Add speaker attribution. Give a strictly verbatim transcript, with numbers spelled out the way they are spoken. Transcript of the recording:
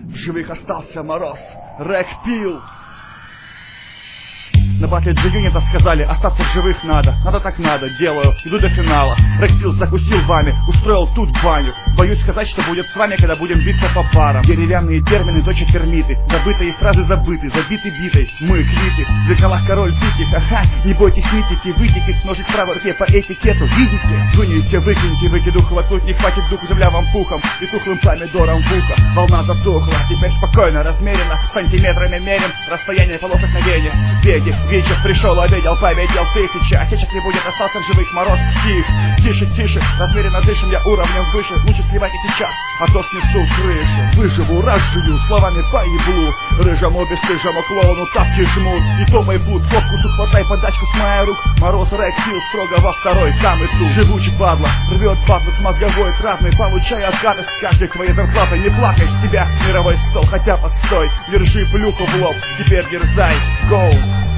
Speaker 1: В живых остался Мороз. Рэк пил. На батле G-Unit сказали, остаться в живых надо. Надо так надо, делаю, иду до финала. Рэкпил закусил вами, устроил тут баню. Боюсь сказать, что будет с вами, когда будем биться по парам. Деревянные термины точат термиты. Забытые фразы забыты, забиты битой. Мы клиты, в зеркалах король пики. Ха-ха, не бойтесь нитики, вытекить ножик в правой руке по этикету. Видите? Вынете, выкиньте, выкиду хватнуть не хватит духу, земля вам пухом и тухлым помидором в ухо. Волна затухла, теперь спокойно, размеренно, сантиметрами мерим расстояние полосок на вене. Беги, вечер пришел, обедел, победил тысяча. Отечек не будет, остался в живых Мороз. Тих, тише, тише, размеренно дышим, я уровнем выше. Лучше сливайте сейчас, а то снесу крышу. Выживу, разжую, словами поеблу. Рыжему, бесстыжему клоуну тапки жмут. И то мой блуд, по вкусу хватай подачку с моих рук. Мороз Рэк пил строго во второй, там и тут. Живучий падла, рвет батлы с мозговой травмой, получая откаты с каждой твоей зарплаты. Не плакай с тебя мировой стол, хотя постой, держи плюху в лоб, теперь дерзай, гоу.